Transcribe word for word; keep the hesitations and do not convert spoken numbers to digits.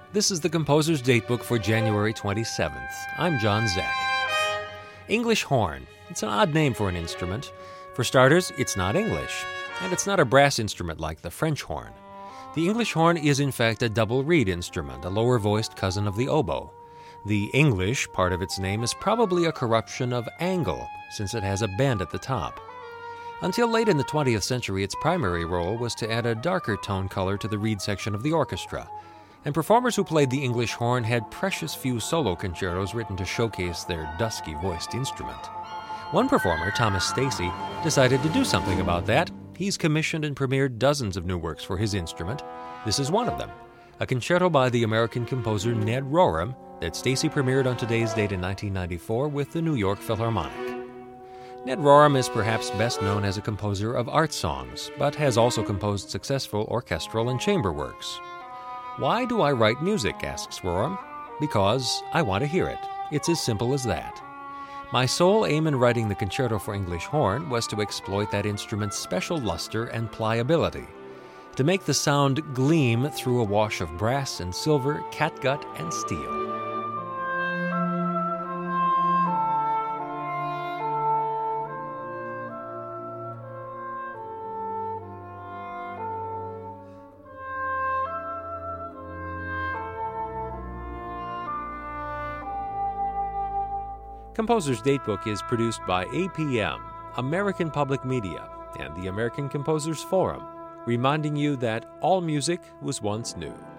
This is the Composer's Datebook for January twenty-seventh. I'm John Zek. English horn. It's an odd name for an instrument. For starters, it's not English, and it's not a brass instrument like the French horn. The English horn is in fact a double reed instrument, a lower-voiced cousin of the oboe. The English part of its name is probably a corruption of angle, since it has a bend at the top. Until late in the twentieth century, its primary role was to add a darker tone color to the reed section of the orchestra, and performers who played the English horn had precious few solo concertos written to showcase their dusky-voiced instrument. One performer, Thomas Stacey, decided to do something about that. He's commissioned and premiered dozens of new works for his instrument. This is one of them, a concerto by the American composer Ned Rorem that Stacey premiered on today's date in nineteen ninety-four with the New York Philharmonic. Ned Rorem is perhaps best known as a composer of art songs, but has also composed successful orchestral and chamber works. Why do I write music, asks Rorem. Because I want to hear it. It's as simple as that. My sole aim in writing the Concerto for English Horn was to exploit that instrument's special luster and pliability, to make the sound gleam through a wash of brass and silver, catgut and steel. Composer's Datebook is produced by A P M, American Public Media, and the American Composers Forum, reminding you that all music was once new.